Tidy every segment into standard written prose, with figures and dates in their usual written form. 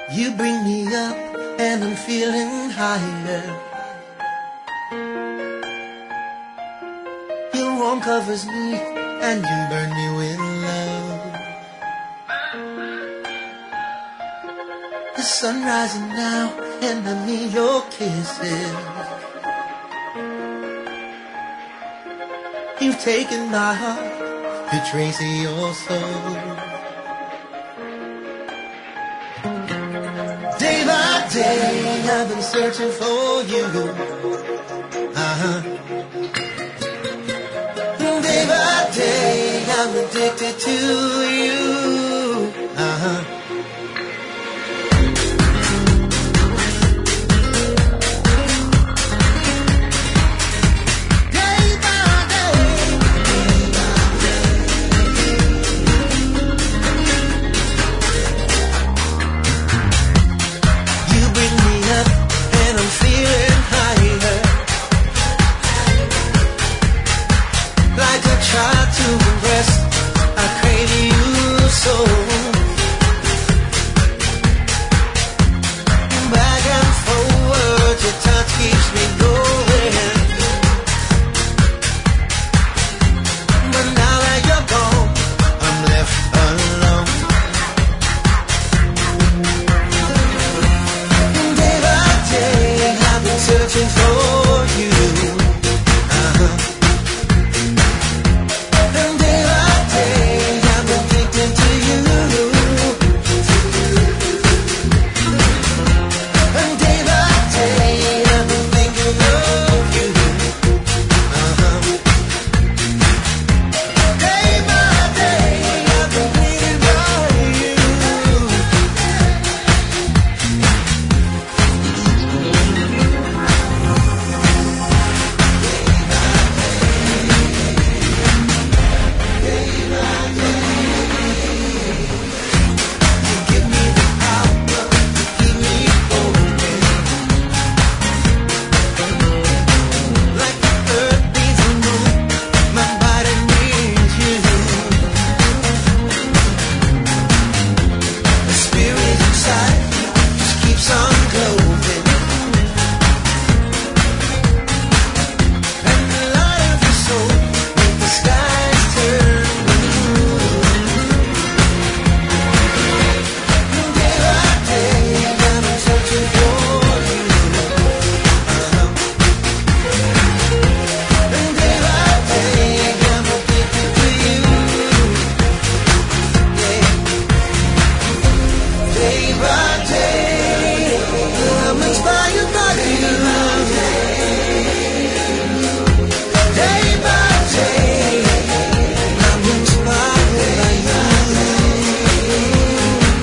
You bring me up and I'm feeling higher. Your warmth covers me and you burn me with love. The sun rising now and I need your kisses. You've taken my heart to trace your soul. Day by day I've been searching for you. Day by day I'm addicted to you.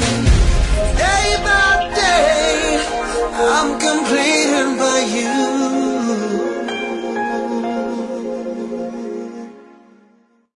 I'm completed by you.